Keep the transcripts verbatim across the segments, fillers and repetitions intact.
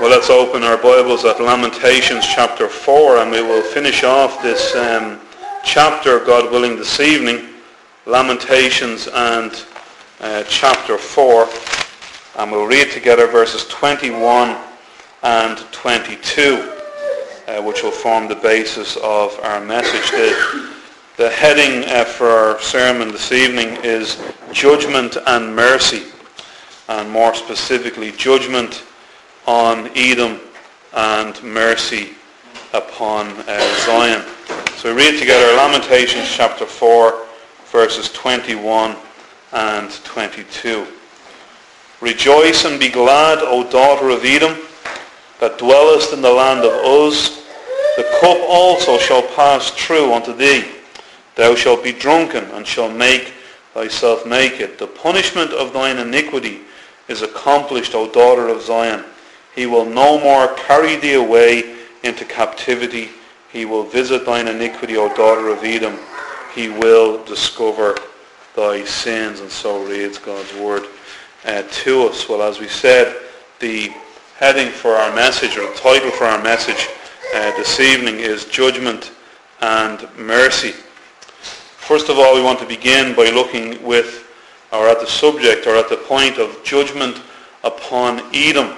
Well, let's open our Bibles at Lamentations chapter four, and we will finish off this um, chapter, God willing, this evening. Lamentations and uh, chapter four, and we'll read together verses twenty-one and twenty-two, uh, which will form the basis of our message. The, the heading uh, for our sermon this evening is Judgment and Mercy, and more specifically, Judgment on Edom and mercy upon uh, Zion. So we read together Lamentations chapter four, verses twenty-one and twenty-two. Rejoice and be glad, O daughter of Edom, that dwellest in the land of Uz. The cup also shall pass through unto thee. Thou shalt be drunken, and shalt make thyself naked. The punishment of thine iniquity is accomplished, O daughter of Zion. He will no more carry thee away into captivity. He will visit thine iniquity, O daughter of Edom. He will discover thy sins. And so reads God's word uh, to us. Well, as we said, the heading for our message, or the title for our message uh, this evening is Judgment and Mercy. First of all, we want to begin by looking with, or at the subject, or at the point of judgment upon Edom.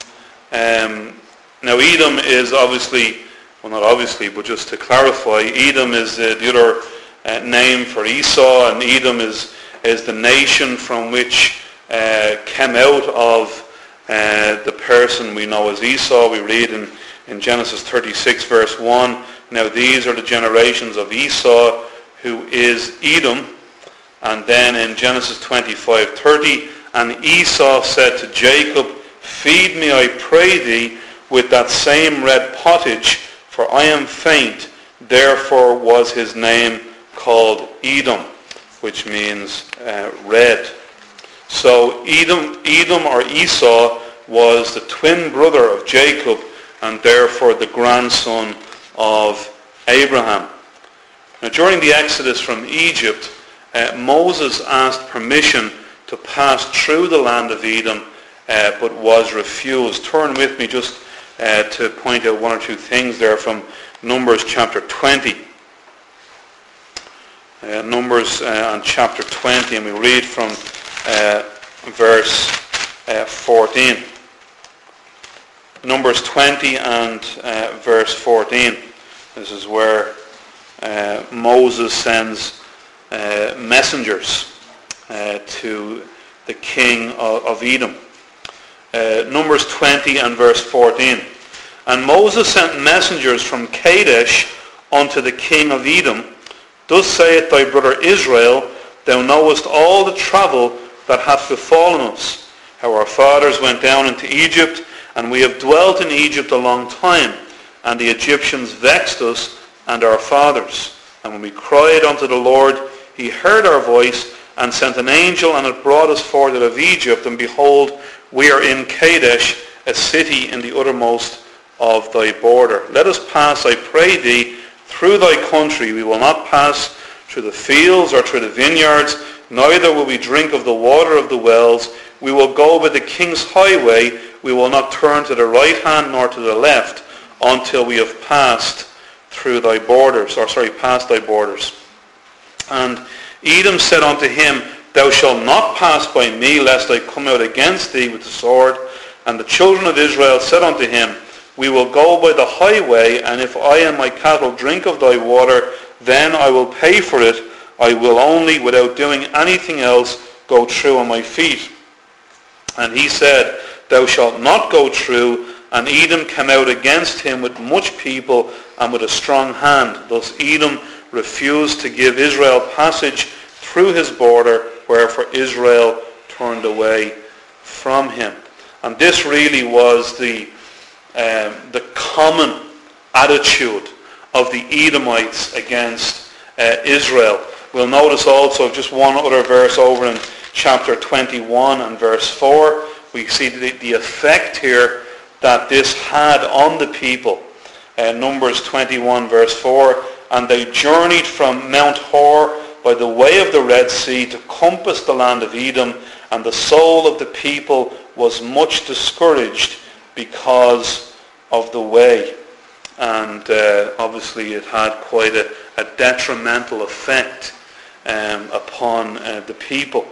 Um, now Edom is obviously, well not obviously, but just to clarify, Edom is uh, the other uh, name for Esau, and Edom is, is the nation from which uh, came out of uh, the person we know as Esau. We read in, in Genesis thirty-six verse one, now these are the generations of Esau, who is Edom. And then in Genesis twenty-five thirty, and Esau said to Jacob, feed me, I pray thee, with that same red pottage, for I am faint. Therefore was his name called Edom, which means uh, red. So Edom, Edom or Esau was the twin brother of Jacob, and therefore the grandson of Abraham. Now during the Exodus from Egypt, uh, Moses asked permission to pass through the land of Edom, Uh, but was refused. Turn with me just uh, to point out one or two things there from Numbers chapter twenty. Uh, Numbers uh, on chapter twenty, and we read from uh, verse uh, fourteen. Numbers twenty and uh, verse fourteen. This is where uh, Moses sends uh, messengers uh, to the king of, of Edom. Uh, Numbers twenty and verse fourteen. And Moses sent messengers from Kadesh unto the king of Edom. Thus saith thy brother Israel, thou knowest all the travel that hath befallen us, how our fathers went down into Egypt, and we have dwelt in Egypt a long time, and the Egyptians vexed us and our fathers. And when we cried unto the Lord, he heard our voice, and sent an angel, and it brought us forth out of Egypt, and behold, we are in Kadesh, a city in the uttermost of thy border. Let us pass, I pray thee, through thy country. We will not pass through the fields or through the vineyards, neither will we drink of the water of the wells. We will go by the king's highway. We will not turn to the right hand nor to the left until we have passed through thy borders, or sorry, past thy borders. And Edom said unto him, thou shalt not pass by me, lest I come out against thee with the sword. And the children of Israel said unto him, we will go by the highway, and if I and my cattle drink of thy water, then I will pay for it. I will only, without doing anything else, go through on my feet. And he said, thou shalt not go through. And Edom came out against him with much people and with a strong hand. Thus Edom refused to give Israel passage through his border, wherefore Israel turned away from him. And this really was the um, the common attitude of the Edomites against uh, Israel. We'll notice also just one other verse over in chapter twenty-one and verse four. We see the, the effect here that this had on the people. Uh, Numbers twenty-one verse four, and they journeyed from Mount Hor by the way of the Red Sea to compass the land of Edom, and the soul of the people was much discouraged because of the way. And uh, obviously it had quite a, a detrimental effect um, upon uh, the people.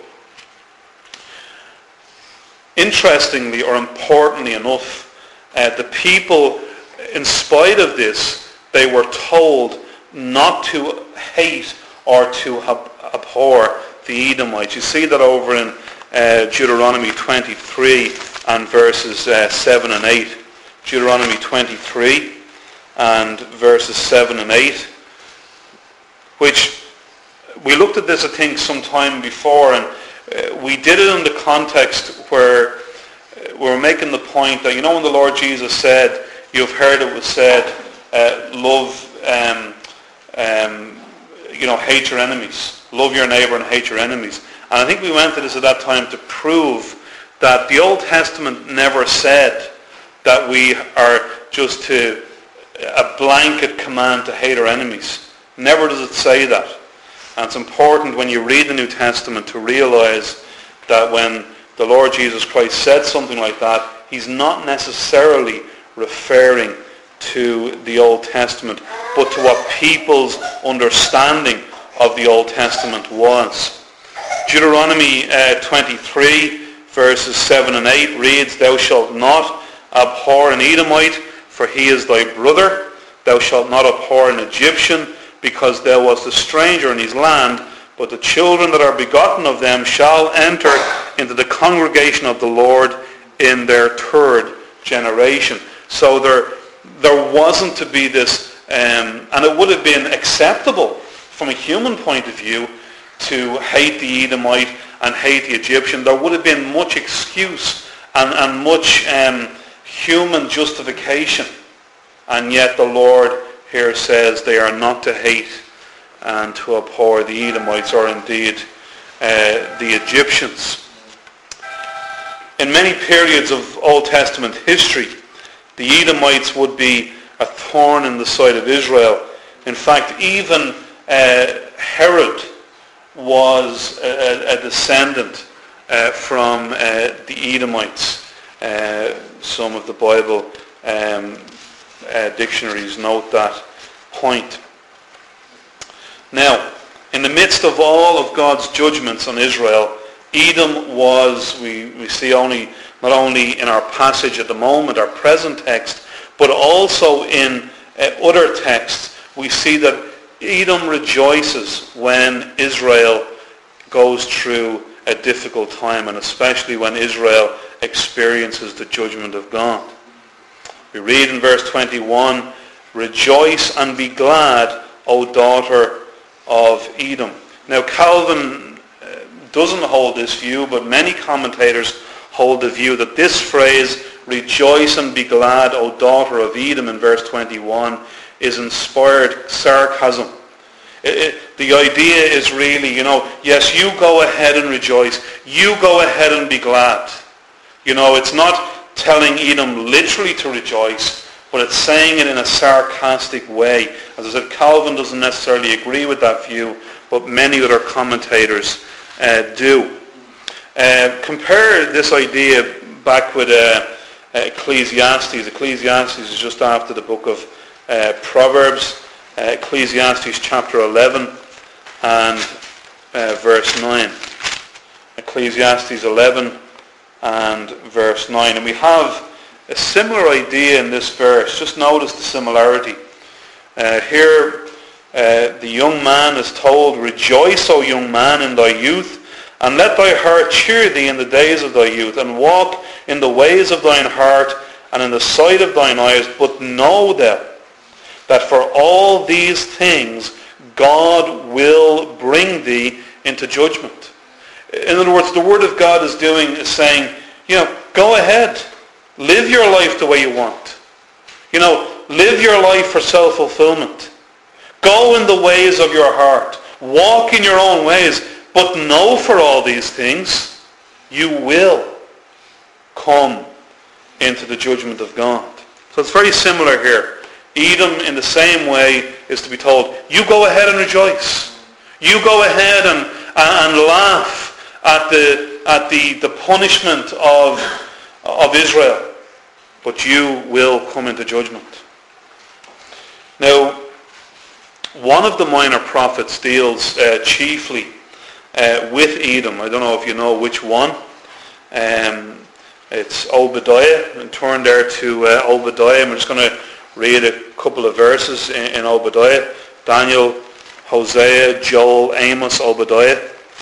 Interestingly, or importantly enough, uh, the people, in spite of this, they were told not to hate or to ab- abhor the Edomites. You see that over in uh, Deuteronomy twenty-three and verses uh, seven and eight. Deuteronomy twenty-three and verses seven and eight, which we looked at this, I think, some time before, and uh, we did it in the context where uh, we were making the point that, you know, when the Lord Jesus said, you've heard it was said, uh, love, um, um, you know, hate your enemies. Love your neighbour and hate your enemies. And I think we went to this at that time to prove that the Old Testament never said that we are just to a blanket command to hate our enemies. Never does it say that. And it's important when you read the New Testament to realize that when the Lord Jesus Christ said something like that, he's not necessarily referring to the Old Testament, but to what people's understanding of the Old Testament was. Deuteronomy uh, twenty-three verses seven and eight reads, Thou shalt not abhor an Edomite, for he is thy brother. Thou shalt not abhor an Egyptian, because thou wast a stranger in his land. But the children that are begotten of them shall enter into the congregation of the Lord in their third generation. So there, there wasn't to be this, um, and it would have been acceptable from a human point of view to hate the Edomite and hate the Egyptian. There would have been much excuse and, and much um, human justification. And yet the Lord here says they are not to hate and to abhor the Edomites, or indeed uh, the Egyptians. In many periods of Old Testament history, the Edomites would be a thorn in the side of Israel. In fact, even uh, Herod was a, a descendant uh, from uh, the Edomites. Uh, some of the Bible um, uh, dictionaries note that point. Now, in the midst of all of God's judgments on Israel, Edom was, we, we see only not only in our passage at the moment, our present text, but also in uh, other texts, we see that Edom rejoices when Israel goes through a difficult time, and especially when Israel experiences the judgment of God. We read in verse twenty-one, Rejoice and be glad, O daughter of Edom. Now Calvin uh, doesn't hold this view, but many commentators hold the view that this phrase, Rejoice and be glad, O daughter of Edom, in verse twenty-one, is inspired sarcasm. It, it, the idea is really, you know, yes, you go ahead and rejoice. You go ahead and be glad. You know, it's not telling Edom literally to rejoice, but it's saying it in a sarcastic way. As I said, Calvin doesn't necessarily agree with that view, but many other commentators uh, do. Uh, compare this idea back with uh, Ecclesiastes. Ecclesiastes is just after the book of uh, Proverbs. Uh, Ecclesiastes chapter eleven and uh, verse nine. Ecclesiastes eleven and verse nine. And we have a similar idea in this verse. Just notice the similarity. Uh, here uh, the young man is told, Rejoice, O young man, in thy youth, and let thy heart cheer thee in the days of thy youth, and walk in the ways of thine heart, and in the sight of thine eyes. But know thou that for all these things God will bring thee into judgment. In other words, the Word of God is doing is saying, you know, go ahead. Live your life the way you want. You know, live your life for self-fulfillment. Go in the ways of your heart. Walk in your own ways. But know for all these things, you will come into the judgment of God. So it's very similar here. Edom, in the same way, is to be told, you go ahead and rejoice. You go ahead and, and laugh at the at the, the punishment of, of Israel. but you will come into judgment. Now, one of the minor prophets deals uh, chiefly uh, with Edom. I don't know if you know which one. Um, it's Obadiah. And turn there to uh, Obadiah. I'm just going to read a couple of verses in, in Obadiah. Daniel, Hosea, Joel, Amos, Obadiah.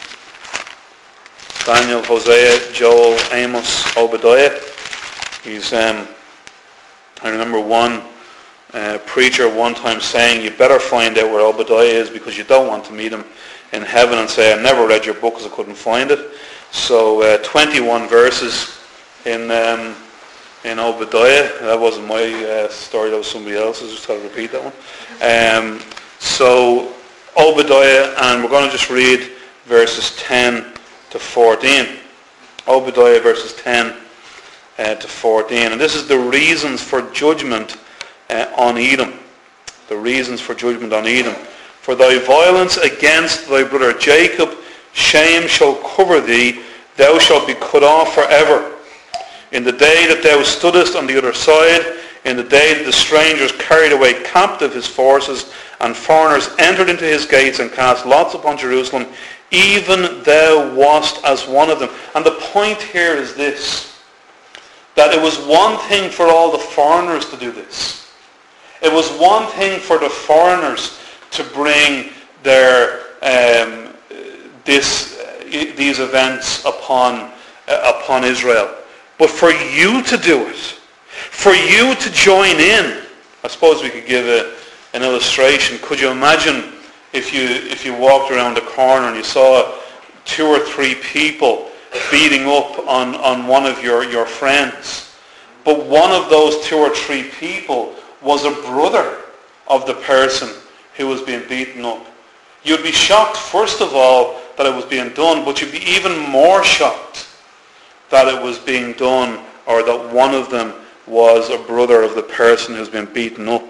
Daniel, Hosea, Joel, Amos, Obadiah. He's, um, I remember one uh, preacher one time saying, you better find out where Obadiah is because you don't want to meet him in heaven and say, I never read your book because I couldn't find it. So uh, twenty-one verses in um, in Obadiah. That wasn't my uh, story, that was somebody else's. Just had to repeat that one. Um, so Obadiah, and we're going to just read verses ten to fourteen. Obadiah verses ten uh, to fourteen. And this is the reasons for judgment uh, on Edom. The reasons for judgment on Edom. For thy violence against thy brother Jacob, shame shall cover thee, thou shalt be cut off forever. In the day that thou stoodest on the other side, in the day that the strangers carried away captive his forces, and foreigners entered into his gates and cast lots upon Jerusalem, even thou wast as one of them. And the point here is this, that it was one thing for all the foreigners to do this. It was one thing for the foreigners to bring their um, this uh, these events upon uh, upon Israel. But for you to do it, for you to join in, I suppose we could give a, an illustration. Could you imagine if you if you walked around the corner and you saw two or three people beating up on, on one of your, your friends, but one of those two or three people was a brother of the person who was being beaten up? You'd be shocked, first of all, that it was being done, but you'd be even more shocked that it was being done, or that one of them was a brother of the person who's been beaten up.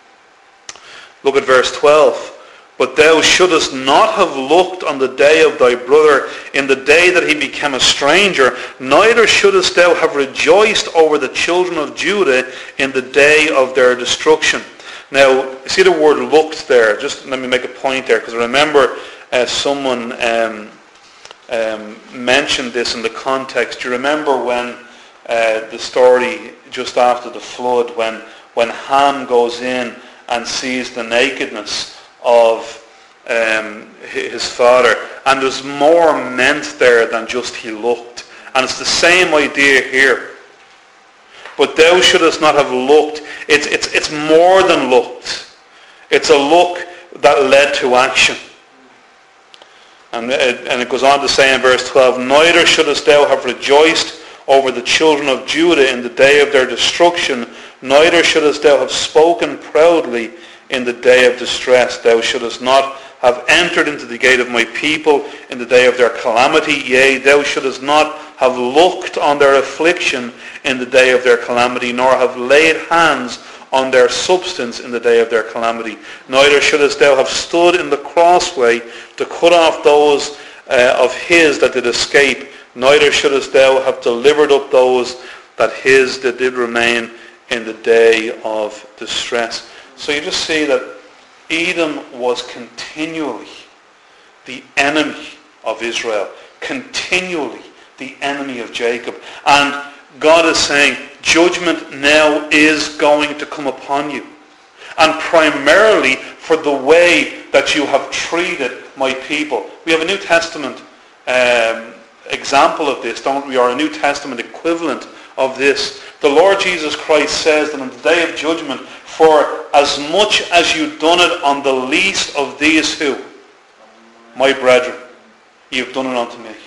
Look at verse twelve. But thou shouldest not have looked on the day of thy brother in the day that he became a stranger, neither shouldest thou have rejoiced over the children of Judah in the day of their destruction. Now, see the word looked there. Just let me make a point there, because I remember uh, someone um, um, mentioned this in the context. Do you remember when uh, the story just after the flood, when, when Ham goes in and sees the nakedness of um, his father, and there's more meant there than just he looked, and it's the same idea here. But thou shouldest not have looked. It's it's it's more than looked. It's a look that led to action. And it, and it goes on to say in verse twelve, neither shouldest thou have rejoiced over the children of Judah in the day of their destruction, neither shouldest thou have spoken proudly in the day of distress. Thou shouldest not have entered into the gate of my people in the day of their calamity. Yea, thou shouldest not have looked on their affliction in the day of their calamity, nor have laid hands on their substance in the day of their calamity. Neither shouldest thou have stood in the crossway to cut off those uh, of his that did escape. Neither shouldest thou have delivered up those that his that did remain in the day of distress. So you just see that Edom was continually the enemy of Israel, continually the enemy of Jacob. And God is saying, judgment now is going to come upon you. And primarily for the way that you have treated my people. We have a New Testament um, example of this, don't we? Or a New Testament equivalent of this. The Lord Jesus Christ says that on the day of judgment, for as much as you've done it on the least of these who? My brethren, you've done it unto me.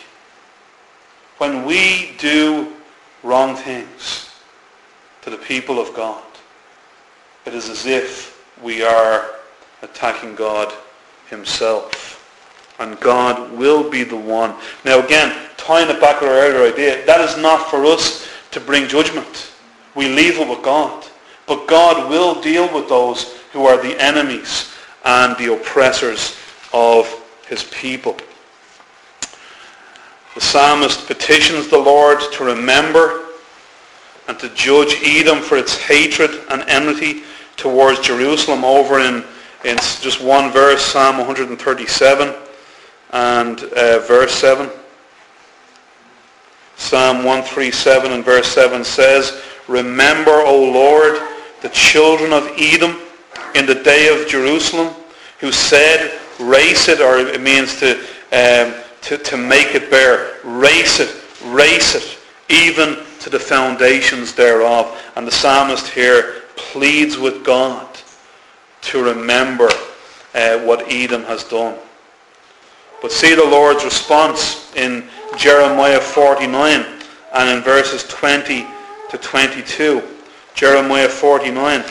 When we do wrong things to the people of God, it is as if we are attacking God himself. And God will be the one. Now again, tying it back with our earlier idea, that is not for us to bring judgment. We leave it with God. But God will deal with those who are the enemies and the oppressors of his people. The psalmist petitions the Lord to remember and to judge Edom for its hatred and enmity towards Jerusalem over in, in just one verse, Psalm one thirty-seven and uh, verse seven. Psalm one thirty-seven and verse seven says, "Remember, O Lord, the children of Edom in the day of Jerusalem, who said, race it," or it means to, um, to, to make it bare. Race it, race it, even to the foundations thereof. And the psalmist here pleads with God to remember uh, what Edom has done. But see the Lord's response in Jeremiah forty-nine and in verses twenty to twenty-two. Jeremiah forty-nine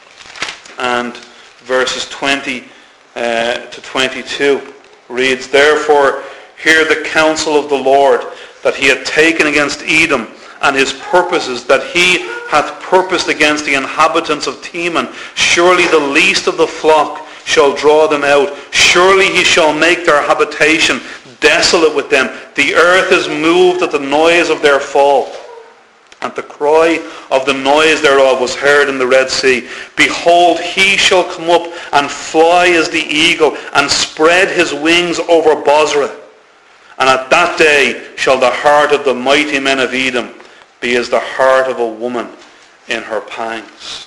and verses twenty uh, to twenty-two reads, "Therefore hear the counsel of the Lord, that he hath taken against Edom, and his purposes that he hath purposed against the inhabitants of Teman. Surely the least of the flock shall draw them out. Surely he shall make their habitation desolate with them. The earth is moved at the noise of their fall. And the cry of the noise thereof was heard in the Red Sea. Behold, he shall come up and fly as the eagle, and spread his wings over Bozrah. And at that day shall the heart of the mighty men of Edom be as the heart of a woman in her pangs."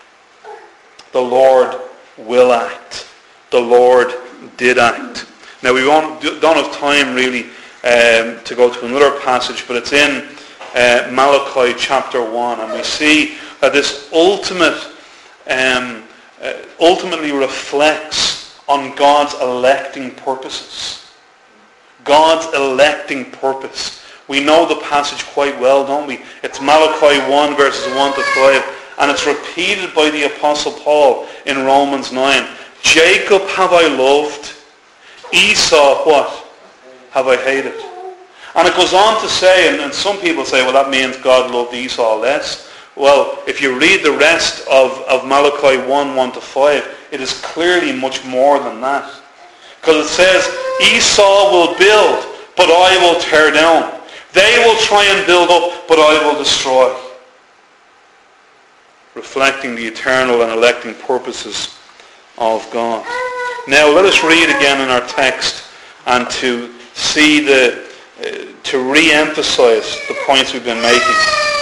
The Lord will act. The Lord did act. Now we won't, don't have time really um, to go to another passage, but it's in uh, Malachi chapter one, and we see that this ultimate, um, uh, ultimately reflects on God's electing purposes. God's electing purpose. We know the passage quite well, don't we? It's Malachi one verses one to five, and it's repeated by the Apostle Paul in Romans nine. "Jacob have I loved, Esau what? Have I hated?" And it goes on to say, and, and some people say, well, that means God loved Esau less. Well, if you read the rest of, of Malachi one, one to five, it is clearly much more than that. Because it says, "Esau will build, but I will tear down. They will try and build up, but I will destroy." Reflecting the eternal and electing purposes of God. Now let us read again in our text, and to see the, uh, to re-emphasize the points we've been making.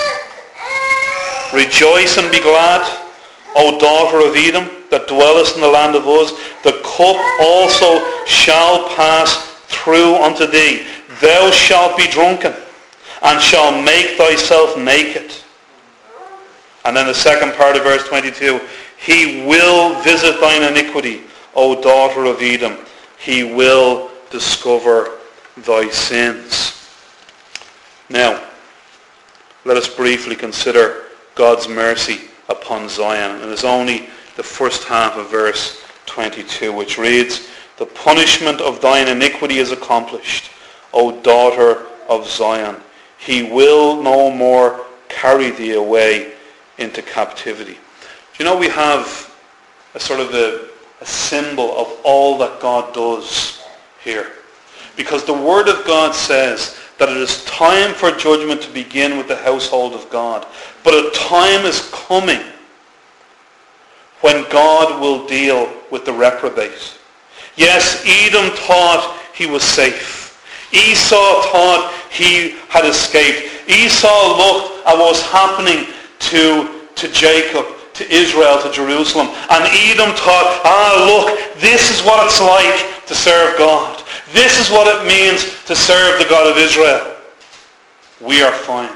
"Rejoice and be glad, O daughter of Edom, that dwellest in the land of Uz. The cup also shall pass through unto thee. Thou shalt be drunken, and shalt make thyself naked." And then the second part of verse twenty-two, "He will visit thine iniquity, O daughter of Edom. He will discover thy sins." Now, let us briefly consider God's mercy upon Zion. And it's only the first half of verse twenty-two, which reads, "The punishment of thine iniquity is accomplished, O daughter of Zion. He will no more carry thee away into captivity." Do you know we have a sort of a, a symbol of all that God does here? Because the Word of God says that it is time for judgment to begin with the household of God. But a time is coming when God will deal with the reprobate. Yes, Edom thought he was safe. Esau thought he had escaped. Esau looked at what was happening to, to Jacob, to Israel, to Jerusalem. And Edom thought, ah, look, this is what it's like to serve God. This is what it means to serve the God of Israel. We are fine.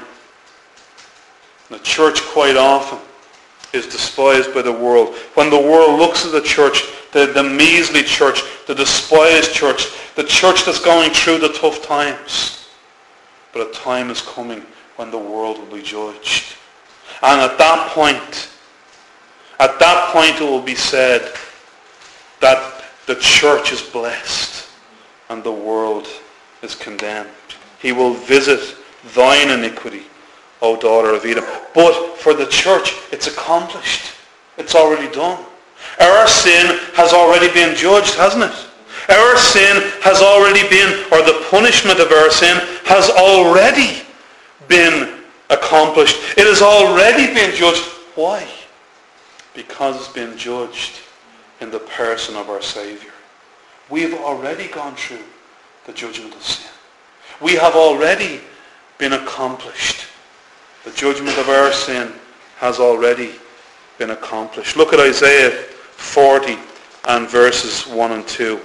The church quite often is despised by the world. When the world looks at the church, the, the measly church, the despised church, the church that's going through the tough times. But a time is coming when the world will be judged. And at that point, at that point it will be said that the church is blessed and the world is condemned. He will visit thine iniquity, O daughter of Edom. But for the church, it's accomplished. It's already done. Our sin has already been judged, hasn't it? Our sin has already been, or the punishment of our sin has already been accomplished. It has already been judged. Why? Because it's been judged in the person of our Saviour. We've already gone through the judgment of sin. We have already been accomplished. The judgment of our sin has already been accomplished. Look at Isaiah forty and verses one and two.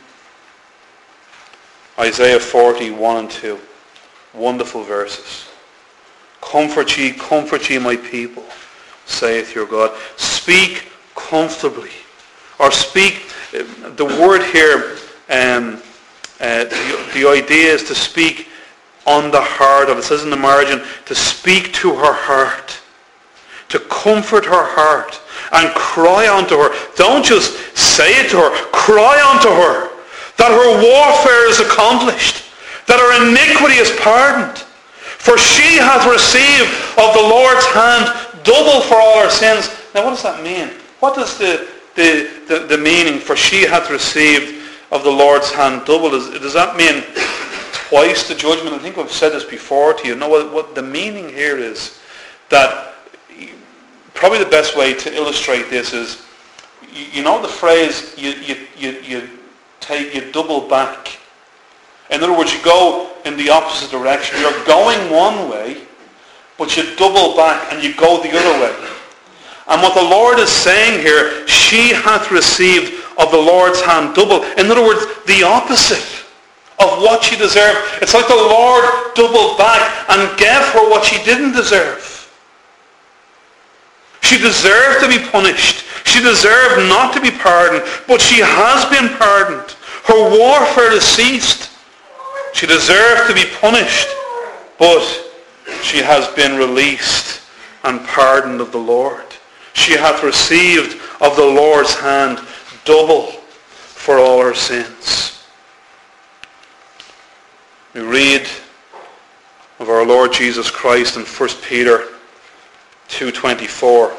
Isaiah forty, one and two. Wonderful verses. Comfort ye, comfort ye my people, saith your God. Speak comfortably. Or speak, the word here, um, uh, the, the idea is to speak on the heart of, it says in the margin, to speak to her heart. To comfort her heart and cry unto her. Don't just say it to her. Cry unto her that her warfare is accomplished, that her iniquity is pardoned. For she hath received of the Lord's hand double for all her sins. Now what does that mean? What does the, the, the, the meaning for she hath received of the Lord's hand double? Is, does that mean twice the judgment? I think I've said this before to you. No, what, what the meaning here is that probably the best way to illustrate this is, you, you know the phrase, you, you, you, you take, you double back. In other words, you go in the opposite direction. You're going one way, but you double back and you go the other way. And what the Lord is saying here, she hath received of the Lord's hand double. In other words, the opposite of what she deserved. It's like the Lord doubled back and gave her what she didn't deserve. She deserved to be punished. She deserved not to be pardoned, but she has been pardoned. Her warfare has ceased. She deserved to be punished, but she has been released and pardoned of the Lord. She hath received of the Lord's hand double for all her sins. We read of our Lord Jesus Christ in First Peter two twenty-four.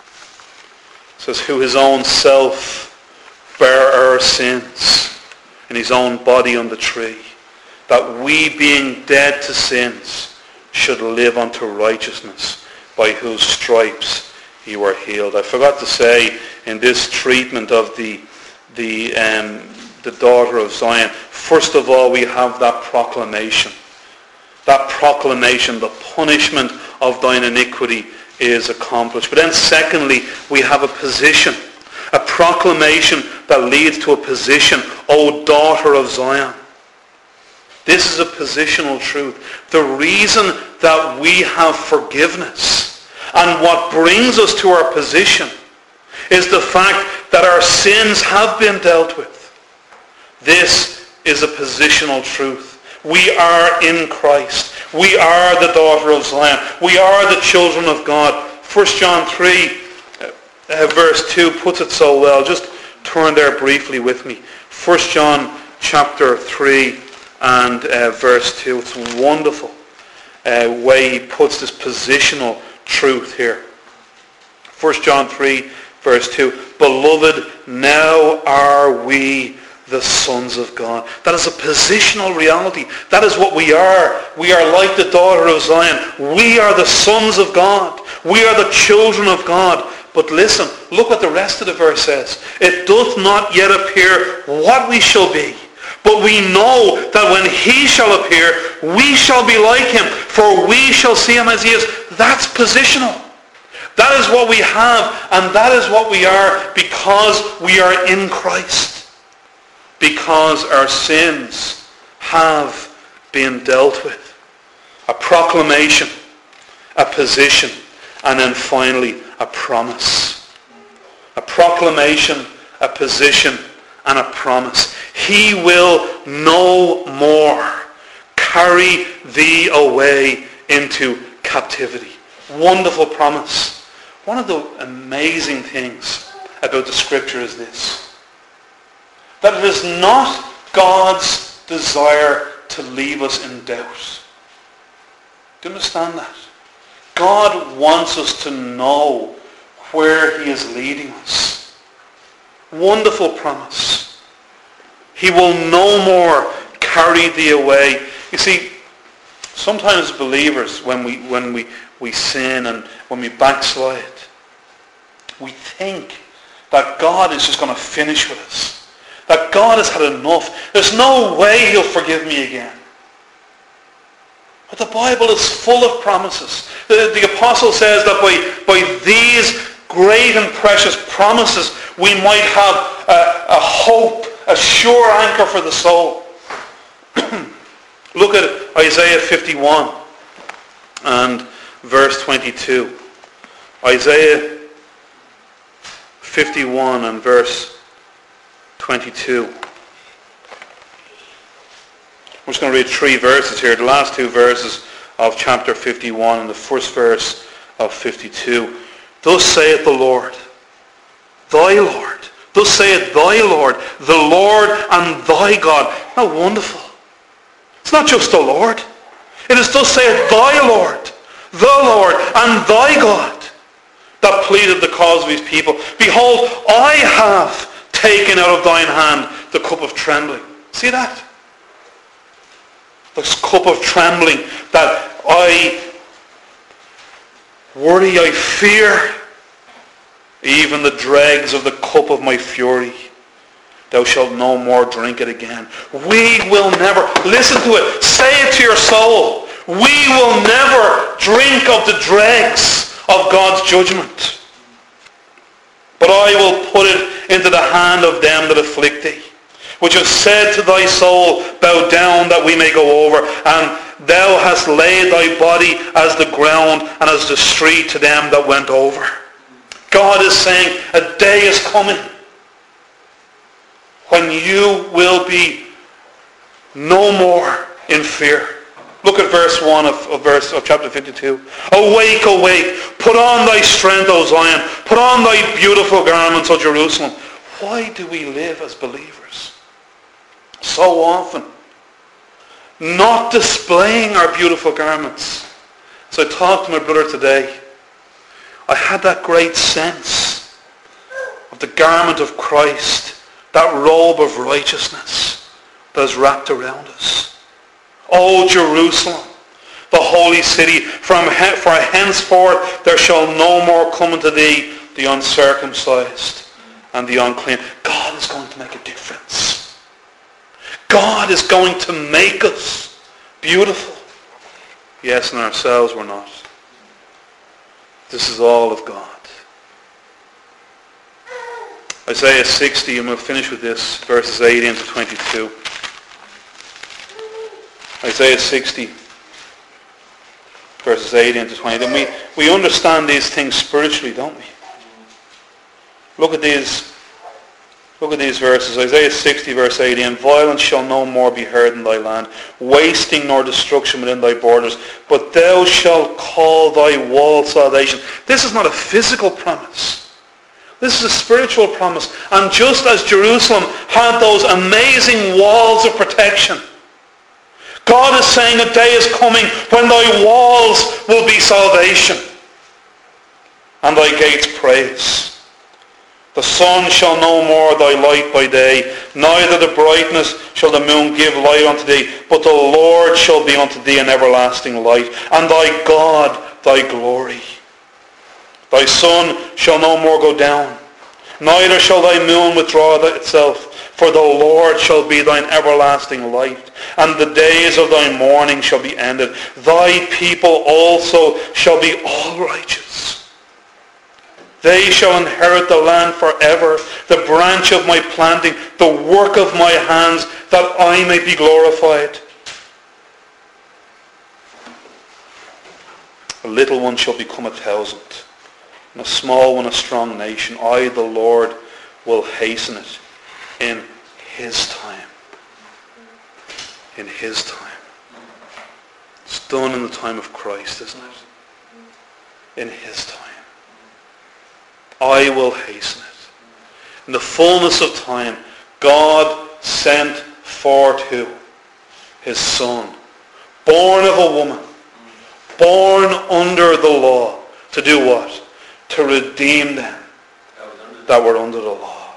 It says, who his own self bare our sins in his own body on the tree, that we being dead to sins should live unto righteousness, by whose stripes ye were healed. I forgot to say in this treatment of the the um, the daughter of Zion, first of all we have that proclamation. That proclamation, the punishment of thine iniquity is accomplished. But then secondly, we have a position, a proclamation that leads to a position. O daughter of Zion. This is a positional truth. The reason that we have forgiveness and what brings us to our position is the fact that our sins have been dealt with. This is a positional truth. We are in Christ. We are the daughter of Zion. We are the children of God. First John three, uh, verse two puts it so well. Just turn there briefly with me. First John chapter three and uh, verse two. It's a wonderful uh, way he puts this positional truth here. First John three, verse two. Beloved, now are we the sons of God. That is a positional reality. That is what we are. We are like the daughter of Zion. We are the sons of God. We are the children of God. But listen, look what the rest of the verse says. It doth not yet appear what we shall be. But we know that when he shall appear, we shall be like him, for we shall see him as he is. That's positional. That is what we have, and that is what we are because we are in Christ. Because our sins have been dealt with. A proclamation, a position, and then finally a promise. A proclamation, a position, and a promise. He will no more carry thee away into captivity. Wonderful promise. One of the amazing things about the scripture is this. That it is not God's desire to leave us in doubt. Do you understand that? God wants us to know where he is leading us. Wonderful promise. He will no more carry thee away. You see, Sometimes believers, when we when we, we sin and when we backslide, we think that God is just going to finish with us. That God has had enough. There's no way he'll forgive me again. But the Bible is full of promises. The, the apostle says that by, by these great and precious promises we might have a, a hope, a sure anchor for the soul. Look at Isaiah fifty-one and verse twenty-two. Isaiah fifty-one and verse twenty-two. I'm just going to read three verses here. The last two verses of chapter fifty-one and the first verse of fifty-two. Thus saith the Lord, thy Lord. Thus saith thy Lord, the Lord and thy God. Isn't that wonderful? It's not just the Lord. It is thus saith thy Lord, the Lord and thy God, that pleaded the cause of his people. Behold, I have taken out of thine hand the cup of trembling. See that? This cup of trembling that I worry, I fear, even the dregs of the cup of my fury. Thou shalt no more drink it again. We will never, listen to it, say it to your soul. We will never drink of the dregs of God's judgment. But I will put it into the hand of them that afflict thee, which have said to thy soul, bow down that we may go over. And thou hast laid thy body as the ground and as the street to them that went over. God is saying, a day is coming when you will be no more in fear. Look at verse one of, of verse of chapter fifty-two. Awake, awake, put on thy strength, O Zion, put on thy beautiful garments, O Jerusalem. Why do we live as believers so often not displaying our beautiful garments? So I talked to my brother today. I had that great sense of the garment of Christ, that robe of righteousness that is wrapped around us. O Jerusalem, the holy city, from he- for henceforth there shall no more come unto thee the uncircumcised and the unclean. God is going to make a difference. God is going to make us beautiful. Yes, in ourselves we're not. This is all of God. Isaiah sixty, and we'll finish with this, verses eighteen to twenty-two. Isaiah sixty, verses eighteen to twenty. And we, we understand these things spiritually, don't we? Look at these, look at these verses. Isaiah sixty, verse eighteen. Violence shall no more be heard in thy land, wasting nor destruction within thy borders. But thou shalt call thy wall salvation. This is not a physical promise. This is a spiritual promise. And just as Jerusalem had those amazing walls of protection, God is saying a day is coming when thy walls will be salvation and thy gates praise. The sun shall no more thy light by day, neither the brightness shall the moon give light unto thee, but the Lord shall be unto thee an everlasting light, and thy God thy glory. Thy sun shall no more go down, neither shall thy moon withdraw itself, for the Lord shall be thine everlasting light, and the days of thy mourning shall be ended. Thy people also shall be all righteous. They shall inherit the land forever, the branch of my planting, the work of my hands, that I may be glorified. A little one shall become a thousand, and a small one a strong nation. I, the Lord, will hasten it in his time. In his time. It's done in the time of Christ, isn't it? In his time. I will hasten it. In the fullness of time, God sent forth who? His Son, born of a woman, born under the law, to do what? To redeem them that were under the law.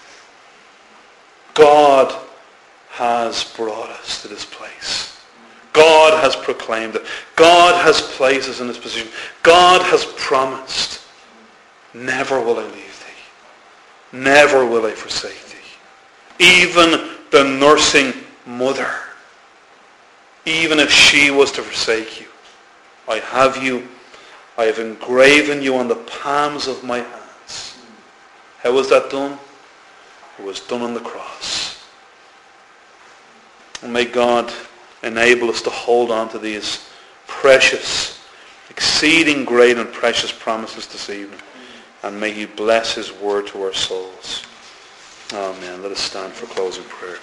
God has brought us to this place. God has proclaimed it. God has placed us in this position. God has promised, never will I leave thee. Never will I forsake thee. Even the nursing mother, even if she was to forsake you, I have you, I have engraven you on the palms of my hands. How was that done? It was done on the cross. And may God enable us to hold on to these precious, exceeding great and precious promises this evening. And may he bless his word to our souls. Amen. Let us stand for closing prayer.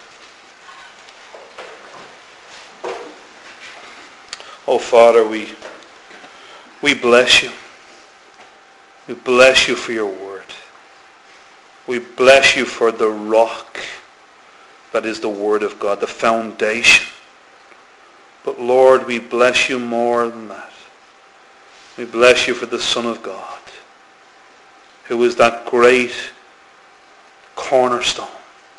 Oh Father, we, we bless you. We bless you for your word. We bless you for the rock that is the word of God, the foundation. But Lord, we bless you more than that. We bless you for the Son of God, who is that great cornerstone,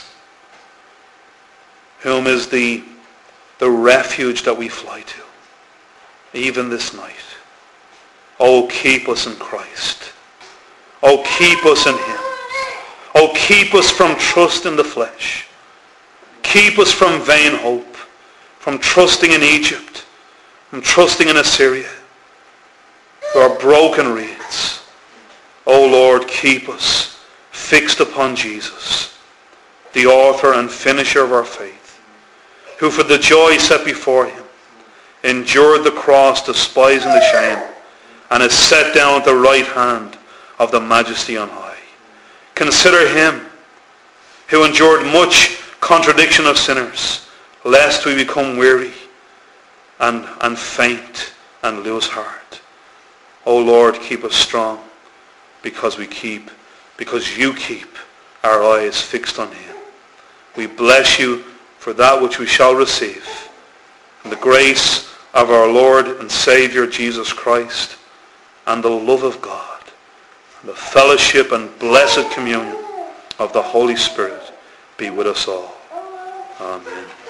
whom is the, the refuge that we fly to, even this night. Oh, keep us in Christ. Oh, keep us in him. Oh, keep us from trust in the flesh. Keep us from vain hope, from trusting in Egypt, from trusting in Assyria, who are broken reeds. Oh Lord, keep us fixed upon Jesus, the author and finisher of our faith, who for the joy set before him endured the cross, despising the shame, and is set down at the right hand of the Majesty on high. Consider him who endured much contradiction of sinners, lest we become weary and, and faint and lose heart. O Lord, keep us strong, because we keep, because you keep our eyes fixed on him. We bless you for that which we shall receive. And the grace of our Lord and Savior Jesus Christ, and the love of God, and the fellowship and blessed communion of the Holy Spirit be with us all. Amen.